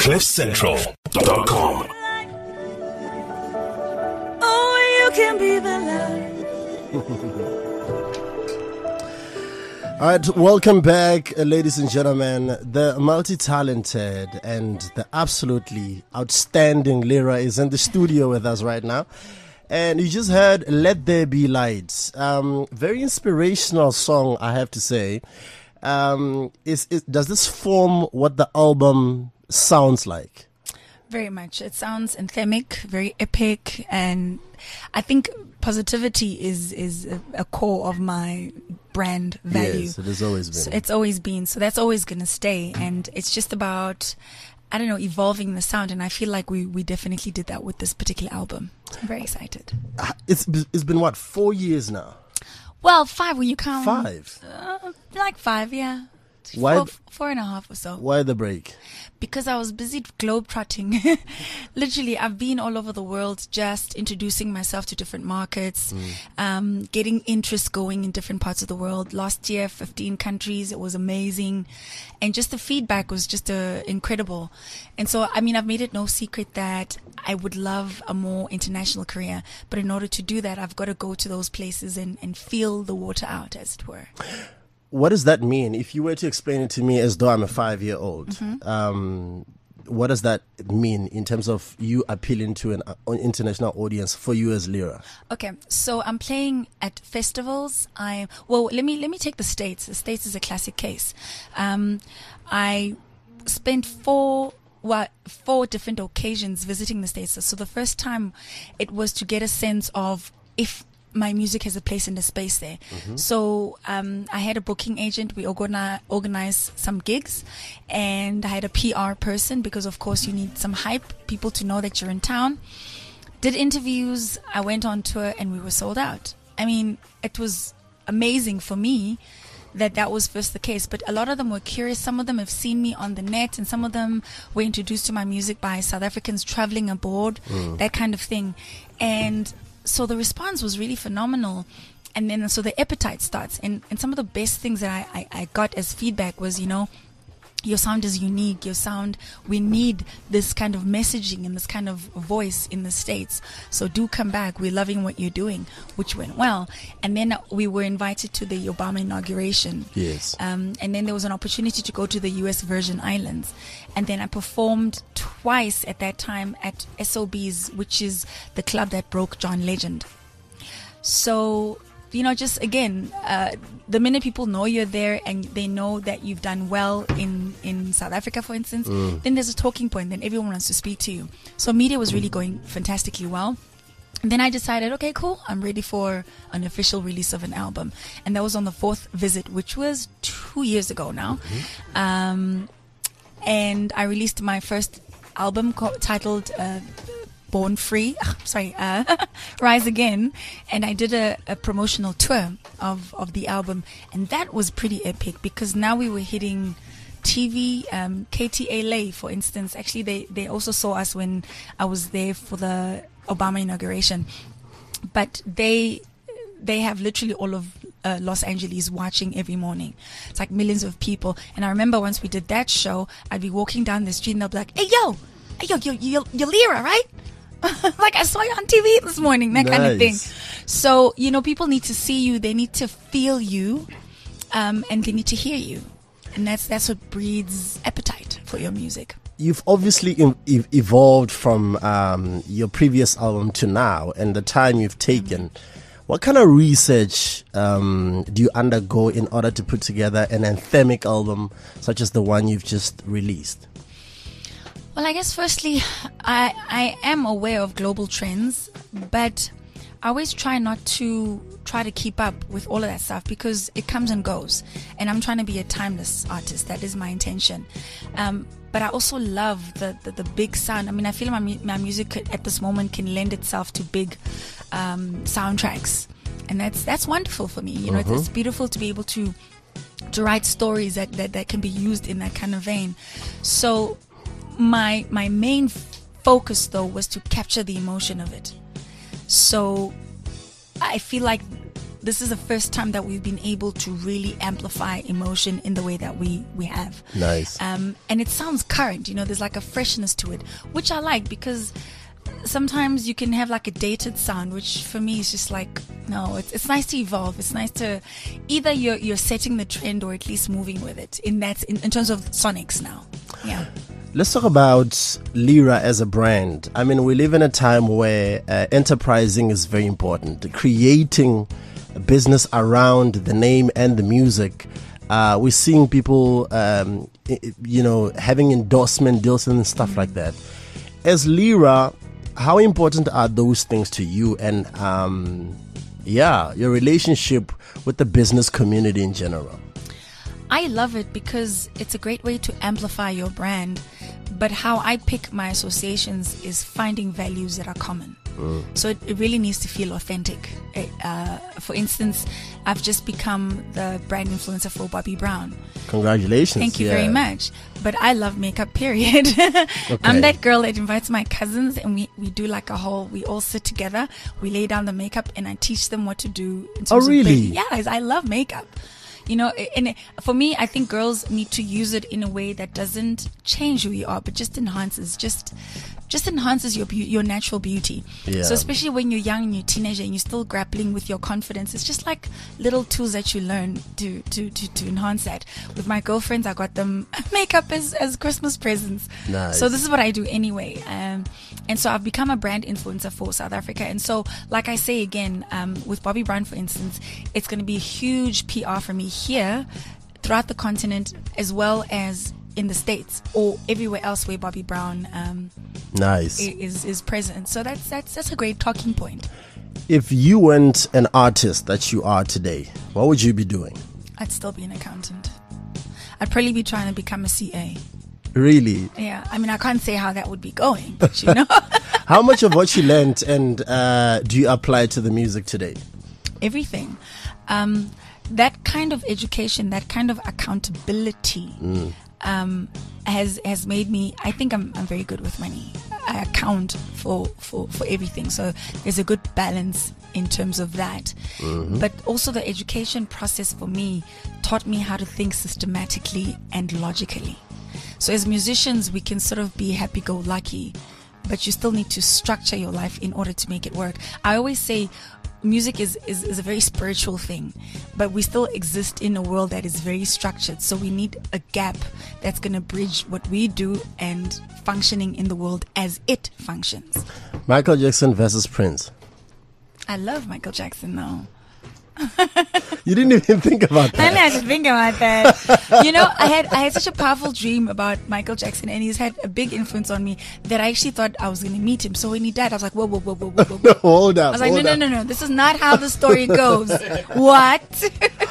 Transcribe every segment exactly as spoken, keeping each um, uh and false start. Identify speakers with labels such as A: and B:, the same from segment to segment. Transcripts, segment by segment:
A: cliff central dot com.
B: Oh, you can be the light.
C: All right, welcome back, uh, ladies and gentlemen. The multi-talented and the absolutely outstanding Lyra is in the studio with us right now. And you just heard Let There Be Light. Um, very inspirational song, I have to say. Um, is, is Does this form what the album sounds like?
B: Very much. It sounds anthemic, very epic, and I think positivity is is a, a core of my brand value.
C: Yes, it has always been.
B: So it's always been. So that's always going to stay. And it's just about, I don't know, evolving the sound. And I feel like we, we definitely did that with this particular album. I'm very excited.
C: It's it's been, what, four years now?
B: Well, five when you count.
C: Five?
B: Uh, like five, yeah.
C: Why
B: Four,
C: th-
B: four and a half or so.
C: Why the break?
B: Because I was busy globetrotting. Literally, I've been all over the world just introducing myself to different markets, mm. um, getting interest going in different parts of the world. Last year, fifteen countries. It was amazing. And just the feedback was just uh, incredible. And so, I mean, I've made it no secret that I would love a more international career. But in order to do that, I've got to go to those places and, and feel the water out, as it were.
C: What does that mean? If you were to explain it to me as though I'm a five-year-old, mm-hmm. um, what does that mean in terms of you appealing to an, uh, an international audience for you as Lyra?
B: Okay, so I'm playing at festivals. I well, let me let me take the States. The States is a classic case. Um, I spent four. Well, four different occasions visiting the States. So the first time, it was to get a sense of if my music has a place in the space there. Mm-hmm. So um, I had a booking agent. We organi- organized some gigs, and I had a P R person because, of course, you need some hype, people to know that you're in town. Did interviews. I went on tour, and we were sold out. I mean, it was amazing for me that that was first the case. But a lot of them were curious. Some of them have seen me on the net, and some of them were introduced to my music by South Africans traveling abroad, mm. that kind of thing. And so the response was really phenomenal. And then so the appetite starts. And, and some of the best things that I, I, I got as feedback was, you know, your sound is unique. Your sound, we need this kind of messaging and this kind of voice in the States. So do come back. We're loving what you're doing, which went well. And then we were invited to the Obama inauguration.
C: Yes.
B: Um, and then there was an opportunity to go to the U S Virgin Islands. And then I performed twice at that time at S O B's, which is the club that broke John Legend. So, you know, just again, uh, the minute people know you're there and they know that you've done well in, in South Africa, for instance, mm. then there's a talking point. Then everyone wants to speak to you. So media was really going fantastically well. And then I decided, okay, cool, I'm ready for an official release of an album. And that was on the fourth visit, which was two years ago now. Mm-hmm. Um, and I released my first album co- titled Uh, Born Free, sorry, uh, Rise Again, and I did a, a promotional tour of, of the album, and that was pretty epic because now we were hitting T V, um, K T A L A, for instance. Actually, they, they also saw us when I was there for the Obama inauguration, but they they have literally all of uh, Los Angeles watching every morning. It's like millions of people, and I remember once we did that show, I'd be walking down the street and they'll be like, "Hey, yo, hey, yo, yo, yo, you're Lyra, right?" Like, I saw you on T V this morning, that nice. Kind of thing. So, you know, people need to see you, they need to feel you, um, and they need to hear you. And that's that's what breeds appetite for your music.
C: You've obviously e- evolved from um, your previous album to now, and the time you've taken. Mm-hmm. What kind of research um, do you undergo in order to put together an anthemic album such as the one you've just released?
B: Well, I guess firstly, I I am aware of global trends, but I always try not to try to keep up with all of that stuff because it comes and goes. And I'm trying to be a timeless artist. That is my intention. Um, but I also love the, the, the big sound. I mean, I feel my, my music at this moment can lend itself to big um, soundtracks. And that's that's wonderful for me. You know, uh-huh. it's, it's beautiful to be able to to write stories that, that, that can be used in that kind of vein. So my my main focus though was to capture the emotion of it. So I feel like this is the first time that we've been able to really amplify emotion in the way that we, we have.
C: Nice.
B: Um, and it sounds current, you know, there's like a freshness to it, which I like, because sometimes you can have like a dated sound, which for me is just like, no, it's, it's nice to evolve. It's nice to either you're, you're setting the trend or at least moving with it in that, in, in terms of sonics now. Yeah.
C: Let's talk about Lyra as a brand. I mean, we live in a time where uh, enterprising is very important. Creating a business around the name and the music. Uh, we're seeing people, um, you know, having endorsement deals and stuff like that. As Lyra, how important are those things to you, and um, yeah, your relationship with the business community in general?
B: I love it because it's a great way to amplify your brand. But how I pick my associations is finding values that are common. Mm. So it, it really needs to feel authentic. Uh, for instance, I've just become the brand influencer for Bobbi Brown.
C: Congratulations.
B: Thank you
C: yeah.
B: very much. But I love makeup, period. Okay. I'm that girl that invites my cousins, and we, we do like a whole, we all sit together, we lay down the makeup, and I teach them what to do. In terms
C: oh, really?
B: Of yeah, I love makeup. You know, and for me, I think girls need to use it in a way that doesn't change who you are, but just enhances, just, just enhances your be- your natural beauty.
C: Yeah.
B: So especially when you're young and you're a teenager and you're still grappling with your confidence, it's just like little tools that you learn to to to, to enhance that. With my girlfriends, I got them makeup as as Christmas presents.
C: Nice.
B: So this is what I do anyway. Um, and so I've become a brand influencer for South Africa. And so, like I say again, um, with Bobbi Brown, for instance, it's going to be a huge P R for me here, throughout the continent, as well as in the States or everywhere else where Bobbi Brown um,
C: nice
B: is is present. So that's that's that's a great talking point.
C: If you weren't an artist that you are today, what would you be doing?
B: I'd still be an accountant. I'd probably be trying to become a C A.
C: Really?
B: Yeah. I mean, I can't say how that would be going, but you know.
C: How much of what you learned and uh, do you apply to the music today?
B: Everything. Um, that kind of education, that kind of accountability, mm. um, has has made me. I think I'm I'm very good with money. I account for for for everything. So there's a good balance in terms of that. Mm-hmm. But also the education process for me taught me how to think systematically and logically. So as musicians, we can sort of be happy-go-lucky, but you still need to structure your life in order to make it work. I always say music is, is, is a very spiritual thing, but we still exist in a world that is very structured. So we need a gap that's going to bridge what we do and functioning in the world as it functions.
C: Michael Jackson versus Prince.
B: I love Michael Jackson, though.
C: You didn't even think about that.
B: I didn't have to think about that. You know, I had I had such a powerful dream about Michael Jackson, and he's had a big influence on me that I actually thought I was going to meet him. So when he died, I was like, whoa, whoa, whoa, whoa, whoa, whoa.
C: No, hold up.
B: I was like,
C: hold
B: no,
C: up.
B: no, no, no. This is not how the story goes. What?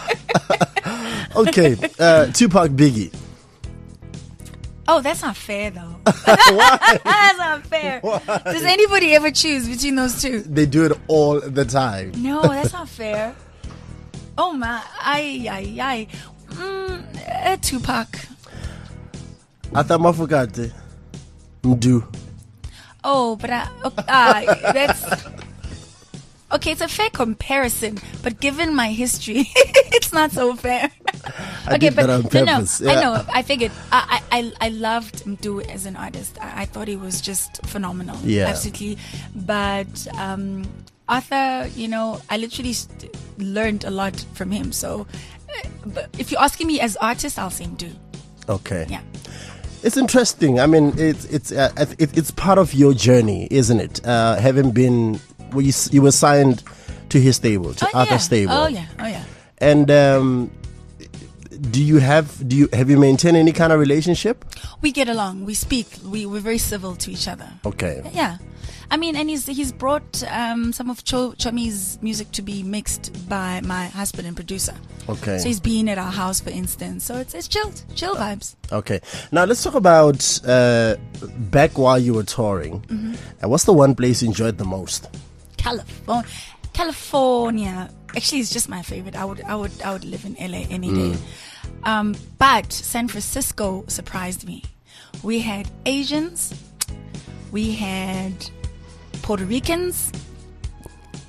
C: Okay, uh, Tupac, Biggie.
B: Oh, that's not fair, though.
C: Why?
B: That's not fair.
C: Why?
B: Does anybody ever choose between those two?
C: They do it all the time.
B: No, that's not fair. Oh my, ay, ay, ay. Mm, uh, Tupac.
C: Ata Mafukate. Mdu.
B: Oh, but I, okay, uh, that's okay. It's a fair comparison, but given my history, it's not so fair.
C: I
B: okay,
C: did
B: but
C: that on
B: no, no,
C: purpose.
B: I
C: Yeah.
B: know. I figured. I, I, I loved Mdu as an artist. I, I thought he was just phenomenal.
C: Yeah.
B: Absolutely. But um, Arthur, you know, I literally st- learned a lot from him. So, uh, but if you're asking me as artist, I'll say Mdu.
C: Okay.
B: Yeah.
C: It's interesting. I mean, it's it's uh, it, it's part of your journey, isn't it? Uh, having been, well, you, you were signed to his stable, to
B: Oh
C: Arthur
B: yeah.
C: stable.
B: Oh yeah. Oh yeah.
C: And um, do you have do you have you maintained any kind of relationship?
B: We get along. We speak. We we're very civil to each other.
C: Okay.
B: Yeah. I mean, and he's he's brought um, some of Cho, Chomi's music to be mixed by my husband and producer.
C: Okay.
B: So he's been at our house, for instance. So it's it's chilled, chill vibes.
C: Okay. Now let's talk about uh, back while you were touring. Mm-hmm. And what's the one place you enjoyed the most?
B: California, California. Actually, it's just my favorite. I would I would I would live in L A any day. Mm. Um, but San Francisco surprised me. We had Asians. We had Puerto Ricans,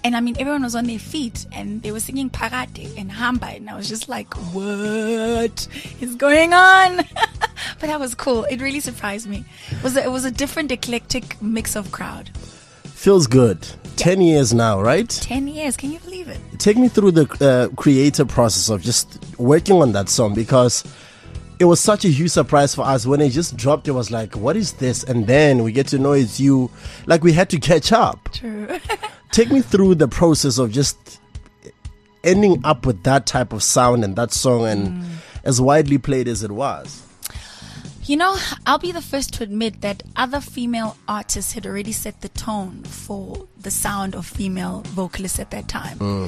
B: And I mean, everyone was on their feet and they were singing Parate and Hamba. And I was just like, what is going on? But that was cool. It really surprised me. It was a, it was a different, eclectic mix of crowd.
C: Feels good. Ten years now, right?
B: Ten years. Can you believe it?
C: Take me through the uh, creative process of just working on that song, because it was such a huge surprise for us when it just dropped. It was like, what is this? And then we get to know it's you. Like, we had to catch up.
B: True.
C: Take me through the process of just ending up with that type of sound and that song, and mm. as widely played as it was.
B: You know, I'll be the first to admit that other female artists had already set the tone for the sound of female vocalists at that time. Mm.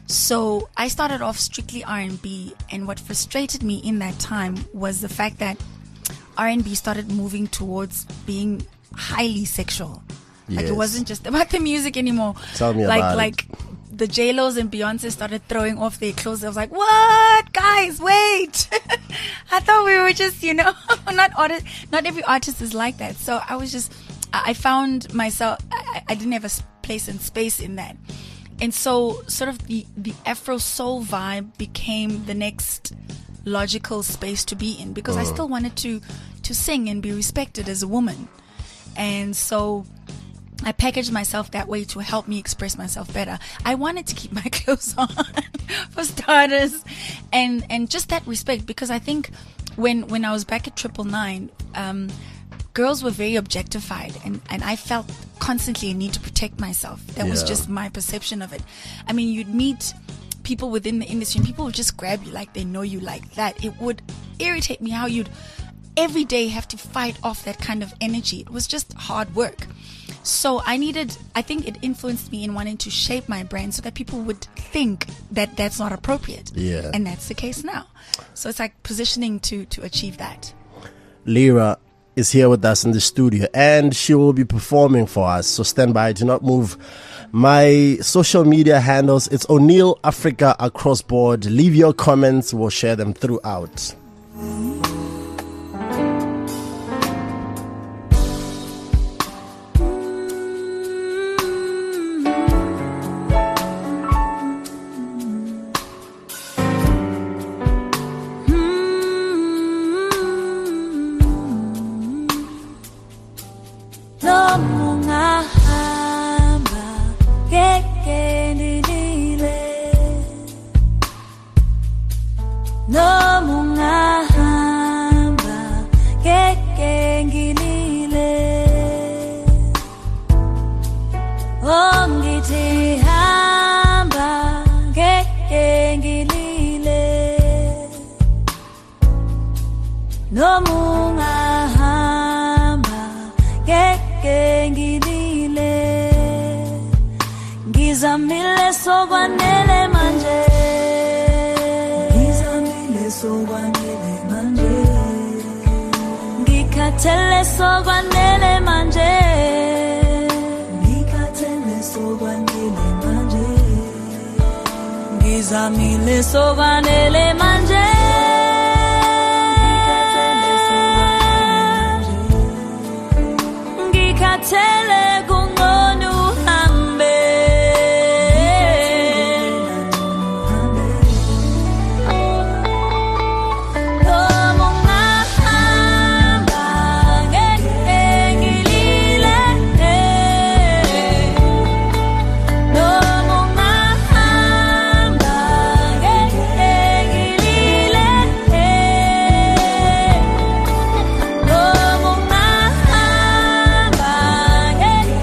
B: So I started off strictly R and B, and what frustrated me in that time was the fact that R and B started moving towards being highly sexual. Like, yes. It wasn't just about the music anymore.
C: Tell me
B: like,
C: about
B: like,
C: it.
B: Like the J-Los and Beyonce started throwing off their clothes. I was like, what? Guys, wait. I thought we were just, you know, not artist, not every artist is like that. So I was just, I found myself, I, I didn't have a place and space in that. And so sort of the, the Afro soul vibe became the next logical space to be in, because uh. I still wanted to, to sing and be respected as a woman. And so I packaged myself that way to help me express myself better. I wanted to keep my clothes on, for starters, and and just that respect, because I think when when I was back at Triple Nine, um, girls were very objectified, and, and I felt constantly a need to protect myself. That yeah. was just my perception of it. I mean, you'd meet people within the industry, and people would just grab you like they know you like that. It would irritate me how you'd every day have to fight off that kind of energy. It was just hard work. So I needed, I think it influenced me in wanting to shape my brand so that people would think that that's not appropriate.
C: Yeah.
B: And that's the case now. So it's like positioning to, to achieve that.
C: Lyra is here with us in the studio, and she will be performing for us. So stand by, do not move. My social media handles, it's O'Neill Africa across board. Leave your comments, we'll share them throughout.
D: Ngizamile sokwanele manje, ngizamile sokwanele manje, ngikhathele sokwanele manje, ngikhathele sokwanele manje, ngizamile sokwanele manje, ngikhathele kungcono uhambe. Yeah.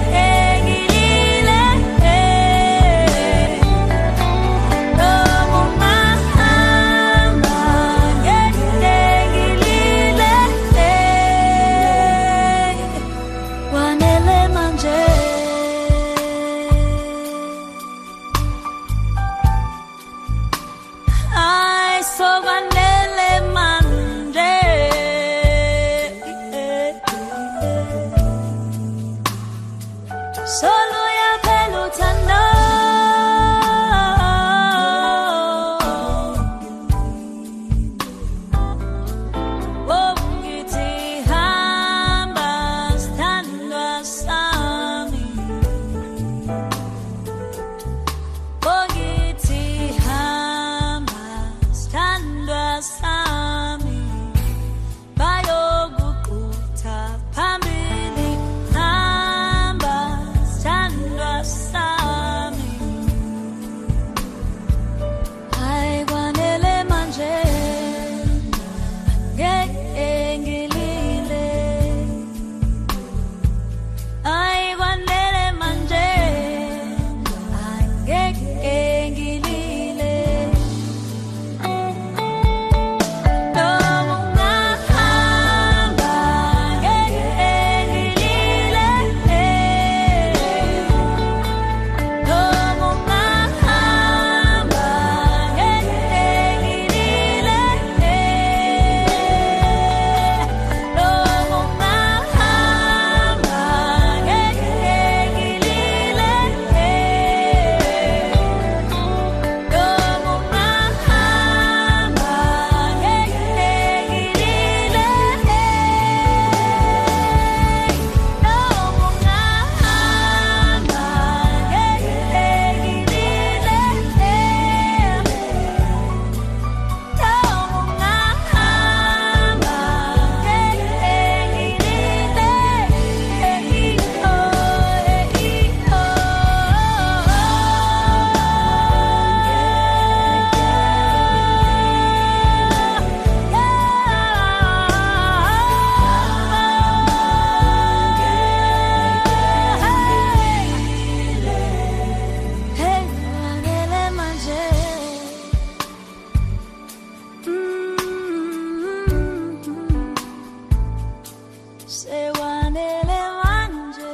D: sobanele manje.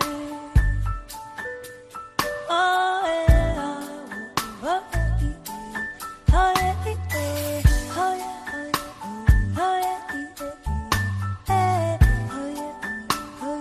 D: Oh yeah, oh yeah, oh yeah, oh yeah, oh yeah, oh yeah, oh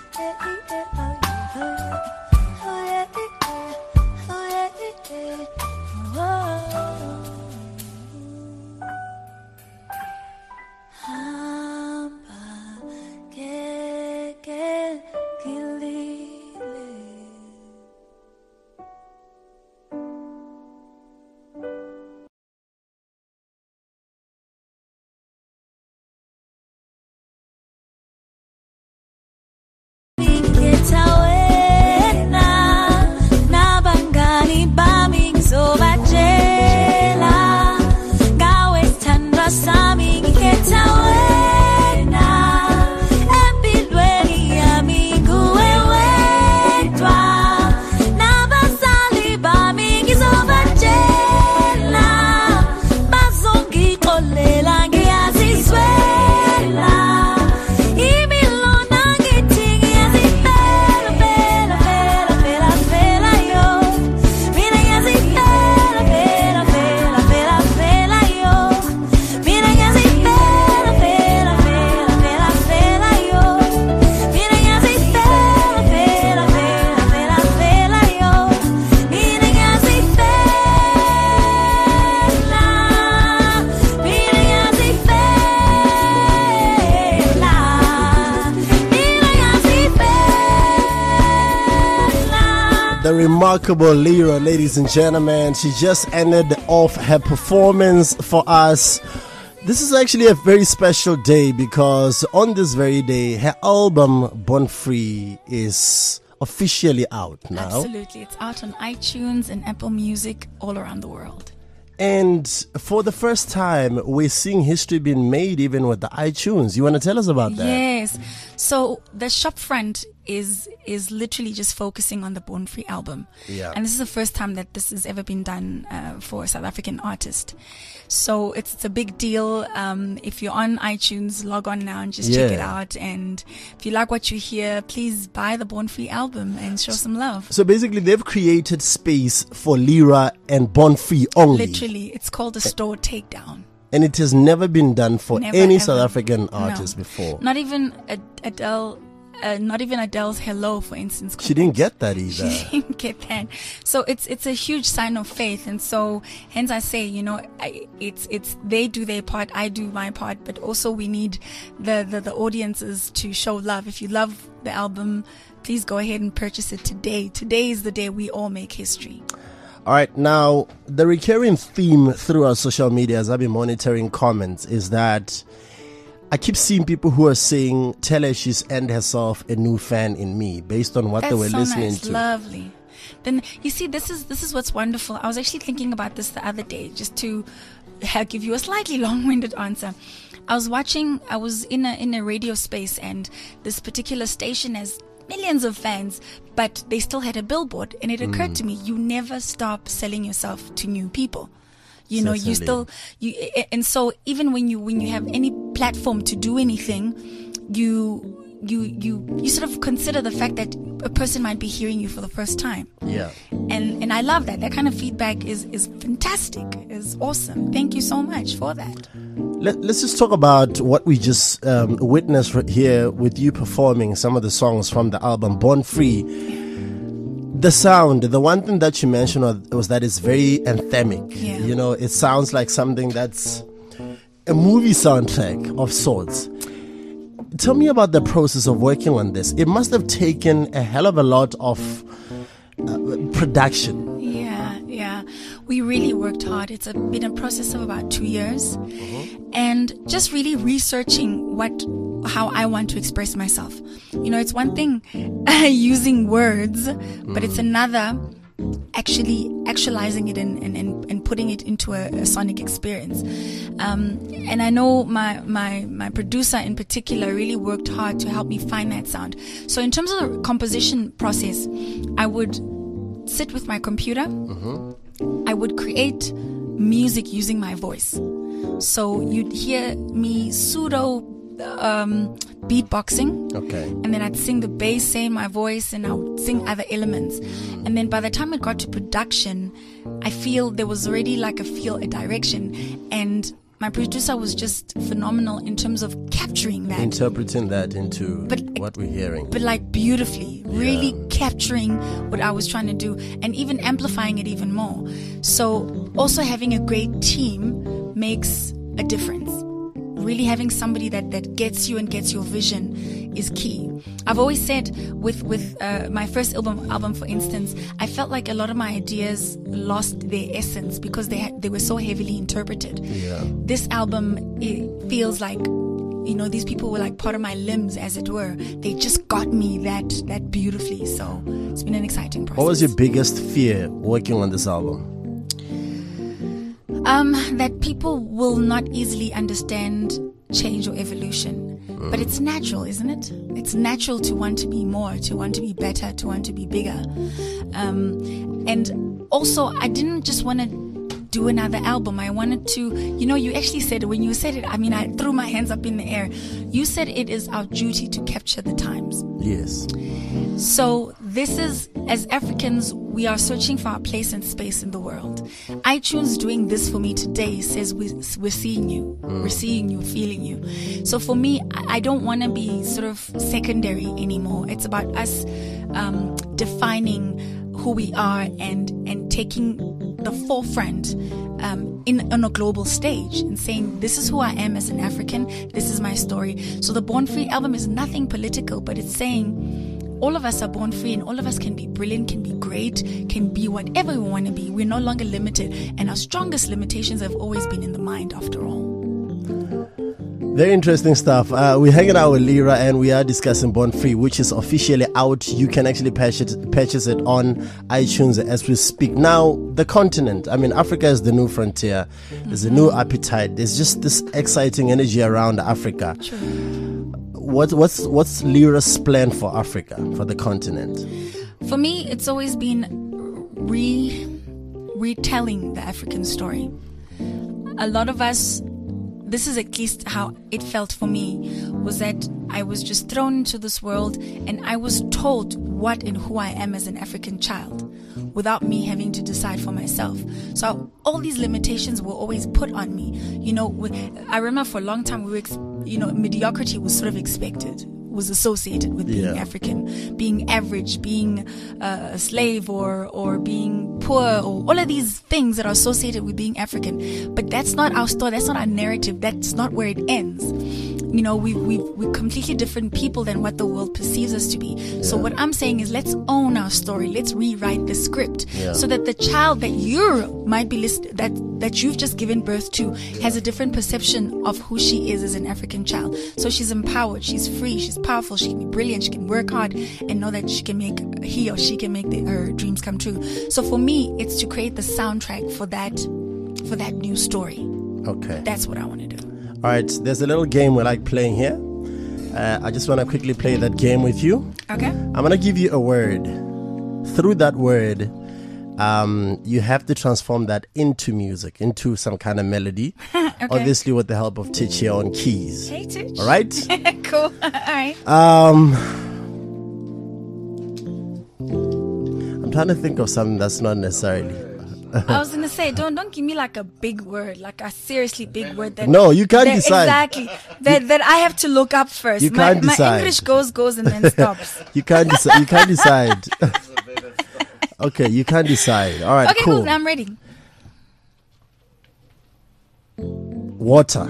C: The remarkable Lira, ladies and gentlemen, she just ended off her performance for us. This is actually a very special day because on this very day, her album Born Free is officially out now.
B: Absolutely. It's out on iTunes and Apple Music all around the world.
C: And for the first time, we're seeing history being made even with the iTunes. You want to tell us about that?
B: Yes. So the shop front is is literally just focusing on the Born Free album.
C: Yeah.
B: And this is the first time that this has ever been done uh, for a South African artist. So it's, it's a big deal. Um, if you're on iTunes, log on now and just check
C: Yeah.
B: it out. And if you like what you hear, please buy the Born Free album and show some love.
C: So basically, they've created space for Lira and Born Free only.
B: Literally, it's called a store takedown.
C: And it has never been done for
B: Never,
C: any
B: ever.
C: South African
B: No.
C: artist before.
B: Not even Ad- Adele, uh, not even Adele's Hello, for instance.
C: She didn't get that either.
B: She didn't get that. So it's it's a huge sign of faith, and so hence I say, you know, I, it's it's they do their part, I do my part, but also we need the, the the audiences to show love. If you love the album, please go ahead and purchase it today. Today is the day we all make history.
C: All right, now the recurring theme through our social media, as I've been monitoring comments, is that I keep seeing people who are saying, "Tell her she's earned herself a new fan in me," based on what
B: That's
C: they were
B: so
C: listening
B: nice.
C: to.
B: Lovely. Then you see, this is this is what's wonderful. I was actually thinking about this the other day, just to uh, give you a slightly long-winded answer. I was watching. I was in a in a radio space, and this particular station has millions of fans, but they still had a billboard. And it occurred to me, you never stop selling yourself to new people. You know, you
C: Certainly.
B: still you, and so even when you when you have any platform to do anything, you you you you sort of consider the fact that a person might be hearing you for the first time.
C: Yeah.
B: And and I love that. That kind of feedback is is fantastic. Is awesome. Thank you so much for that.
C: Let, let's just talk about what we just um, witnessed right here with you performing some of the songs from the album Born Free. The sound, the one thing that you mentioned was, was that it's very anthemic.
B: Yeah.
C: You know, it sounds like something that's a movie soundtrack of sorts. Tell me about the process of working on this. It must have taken a hell of a lot of uh, production.
B: Yeah, yeah. We really worked hard. It's a, been a process of about two years. And just really researching what, how I want to express myself. You know, it's one thing using words, but it's another actually actualizing it and, and, and, and putting it into a, a sonic experience. Um, and I know my, my, my producer in particular really worked hard to help me find that sound. So in terms of the composition process, I would sit with my computer. I would create music using my voice. So you'd hear me pseudo um, beatboxing.
C: Okay.
B: And then I'd sing the bass, say in my voice, and I would sing other elements. And then by the time it got to production, I feel there was already like a feel, a direction. And my producer was just phenomenal in terms of capturing that.
C: Interpreting that into
B: But-
C: what we're hearing.
B: But like beautifully, really
C: Yeah.
B: capturing what I was trying to do and even amplifying it even more. So also having a great team makes a difference. Really having somebody that, that gets you and gets your vision is key. I've always said with, with uh, my first album, album, for instance, I felt like a lot of my ideas lost their essence because they had, they were so heavily interpreted.
C: Yeah.
B: This album, it feels like, you know, these people were like part of my limbs, as it were. They just got me that that beautifully. So it's been an exciting process.
C: What was your biggest fear working on this album?
B: Um, that people will not easily understand change or evolution. But it's natural, isn't it? It's natural to want to be more, to want to be better, to want to be bigger. Um, and also, I didn't just want to do another album. I wanted to, you know, you actually said, when you said it, I mean, I threw my hands up in the air. You said it is our duty to capture the times.
C: Yes.
B: So this is, as Africans, we are searching for our place and space in the world. iTunes doing this for me today says we, we're seeing you, we're seeing you, feeling you. So for me, I I don't want to be sort of secondary anymore. It's about us um, defining who we are and and taking the forefront um, in on a global stage and saying, this is who I am as an African, this is my story. So the Born Free album is nothing political, but it's saying all of us are born free and all of us can be brilliant, can be great, can be whatever we want to be. We're no longer limited, and our strongest limitations have always been in the mind, after all.
C: Very interesting stuff. Uh, we're hanging out with Lyra and we are discussing Born Free, which is officially out. You can actually purchase it, purchase it on iTunes as we speak. Now, the continent. I mean, Africa is the new frontier. There's a new appetite. There's just this exciting energy around Africa.
B: True.
C: What, what's what's Lyra's plan for Africa, for the continent?
B: For me, it's always been re retelling the African story. A lot of us, this is at least how it felt for me, was that I was just thrown into this world and I was told what and who I am as an African child without me having to decide for myself. So all these limitations were always put on me. You know, with, I remember for a long time we were, ex- you know, mediocrity was sort of expected, was associated with being
C: Yeah.
B: African, being average, being uh, a slave, or or being poor, or all of these things that are associated with being African. But that's not our story. That's not our narrative. That's not where it ends. You know, we we we're completely different people than what the world perceives us to be. So what I'm saying is, let's own our story. Let's rewrite the script
C: Yeah.
B: so that the child that you might be list- that that you've just given birth to has a different perception of who she is as an African child. So she's empowered, she's free, she's powerful, she can be brilliant, she can work hard, and know that she can make he or she can make the, her dreams come true. So for me, it's to create the soundtrack for that for that new story.
C: Okay.
B: That's what I want to do.
C: All right. There's a little game we like playing here. Uh, I just want to quickly play that game with you.
B: Okay.
C: I'm going to give you a word. Through that word, um, you have to transform that into music, into some kind of melody.
B: Okay.
C: Obviously, with the help of Titch here on keys.
B: Hey, Titch.
C: All right.
B: Cool. All right.
C: Um, I'm trying to think of something that's not necessarily.
B: I was gonna say, don't don't give me like a big word, like a seriously big word. That
C: No, you can't
B: that,
C: decide.
B: Exactly. That that I have to look up first.
C: You
B: my,
C: can't
B: my
C: decide.
B: English goes goes and then stops.
C: You can't decide. You can't decide. Okay, you can't decide. All right,
B: Okay,
C: cool.
B: cool. I'm ready.
C: Water.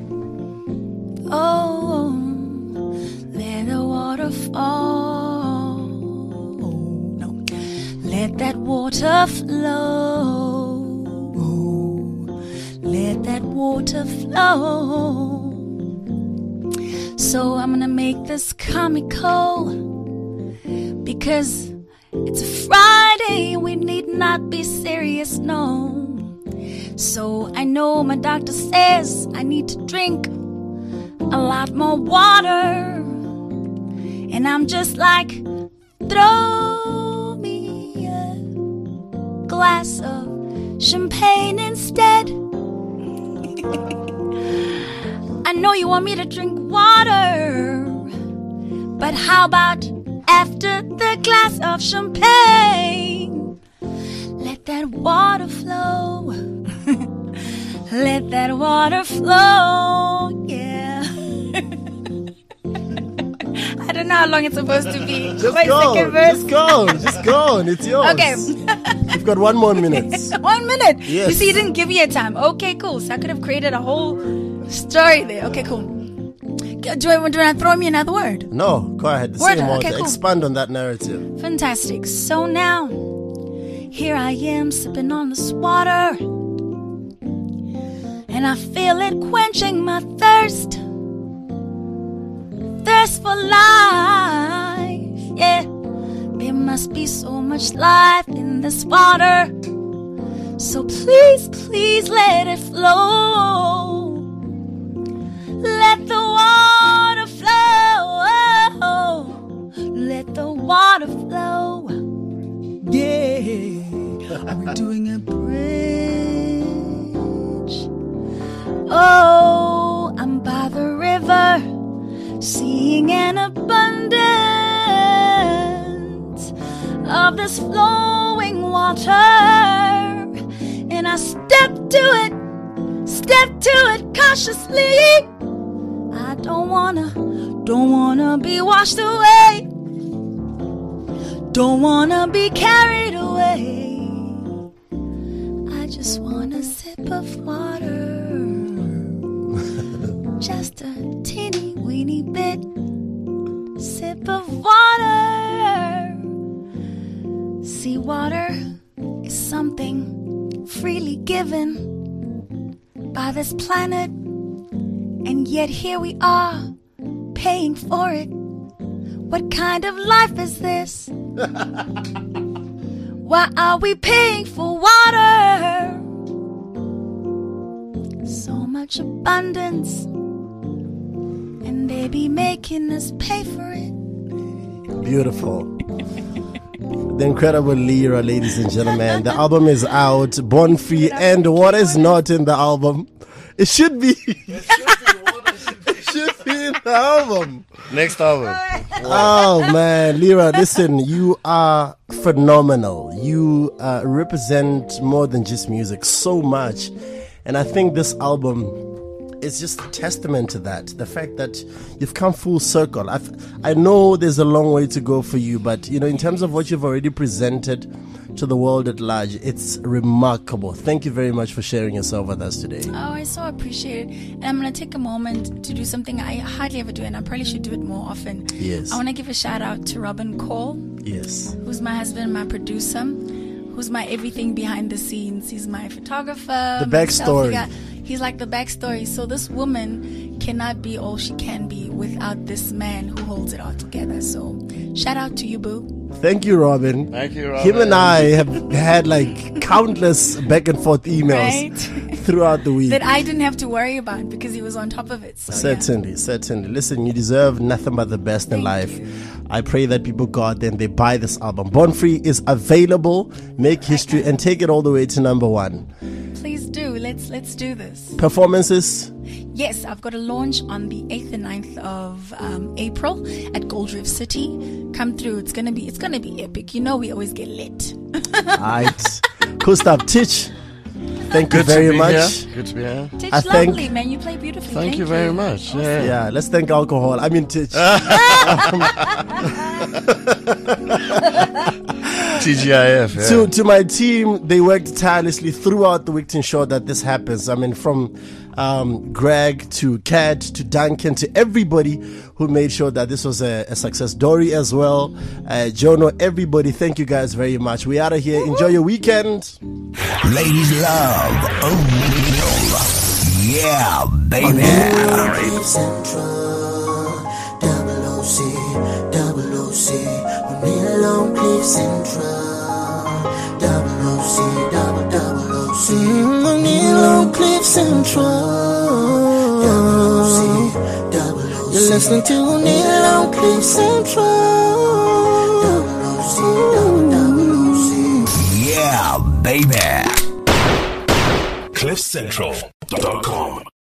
B: Oh, let the water fall. Oh, no. Let that water flow. Oh, let that water flow. So I'm gonna make this comical because it's a Friday. We need not be serious, no. So I know my doctor says I need to drink a lot more water. And I'm just like, throw me a glass of champagne instead. I know you want me to drink water, but how about after the glass of champagne? Let that water flow. Let that water flow. Yeah. I don't know how long it's supposed to be.
C: Just
B: Wait,
C: go.
B: second verse.
C: Just go. Just go. And it's yours.
B: Okay.
C: You've got one more minute.
B: One minute.
C: Yes.
B: You see, you didn't give me a time. Okay, cool. So I could have created a whole story there. Okay, cool. Do I, do I throw me another word?
C: No, go ahead. The
B: Word,
C: same
B: okay,
C: order.
B: cool.
C: Expand on that narrative.
B: Fantastic. So now, here I am sipping on this water, and I feel it quenching my thirst. Thirst for life. Yeah. There must be so much life in this water. So please, please let it flow. Let the water flow. Let the water flow. Yeah. Are we doing a bridge? Oh, I'm by the river, seeing an abundance of this flowing water. And I step to it, step to it cautiously. I don't wanna, don't wanna be washed away. Don't wanna be carried away. I just want a sip of water. Just a teeny weeny bit. Sip of water. See, water is something freely given by this planet, and yet here we are paying for it. What kind of life is this? Why are we paying for water? So much abundance, and they be making us pay for it.
C: Beautiful. The incredible Lyra, ladies and gentlemen. The album is out, Born Free, and what is not in the album? It should be. It should be in the album.
E: Next album.
C: Oh man, Lyra, listen, you are phenomenal. You uh, represent more than just music, so much. And I think this album is just a testament to that. The fact that you've come full circle. I've, I know there's a long way to go for you, but you know, in terms of what you've already presented to the world at large, it's remarkable. Thank you very much for sharing yourself with us today.
B: Oh, I so appreciate it. And I'm going to take a moment to do something I hardly ever do, and I probably should do it more often.
C: Yes.
B: I want to give a shout out to Robin Cole,
C: Yes.
B: who's my husband, my producer, who's my everything behind the scenes. He's my photographer.
C: The
B: my
C: backstory.
B: selfie guy. He's like the backstory. So this woman cannot be all she can be without this man who holds it all together. So shout out to you, boo.
C: Thank you, Robin.
E: Thank you, Robin.
C: Him and I have had like countless back and forth emails
B: Right?
C: throughout the week.
B: That I didn't have to worry about because he was on top of it. So, yeah.
C: Certainly, certainly. Listen, you deserve nothing but the best in
B: Thank
C: life.
B: you.
C: I pray that people go out there and they buy this album. Born Free is available. Make history and take it all the way to number one.
B: Please do. Let's let's do this.
C: Performances?
B: Yes, I've got a launch on the eighth and ninth of um, April at Gold Reef City. Come through. It's gonna be it's gonna be epic. You know we always get lit.
C: Alright. Cool stuff. Titch, thank
E: Good
C: you very
E: to be
C: much.
E: here. Good to be here.
B: Titch,
C: I thank-
B: lovely, man. You play beautifully.
E: Thank, you very much. Yeah.
C: Yeah, let's thank alcohol. I mean Titch.
E: T G I F. Yeah.
C: To to my team, they worked tirelessly throughout the week to ensure that this happens. I mean, from um, Greg to Kat to Duncan to everybody who made sure that this was a, a success story as well. Uh, Jono, everybody, thank you guys very much. We out of here. Enjoy your weekend.
A: Ladies love O'Neal. Yeah, baby.
F: Cliff Central, double O C, double O C, O'Neal on Cliff Central, double O C, double double O C, O'Neal on Cliff Central, double O C, double O C. You're listening to O'Neal on Cliff Central, double O C, double double O C.
A: Yeah, baby. cliff central dot com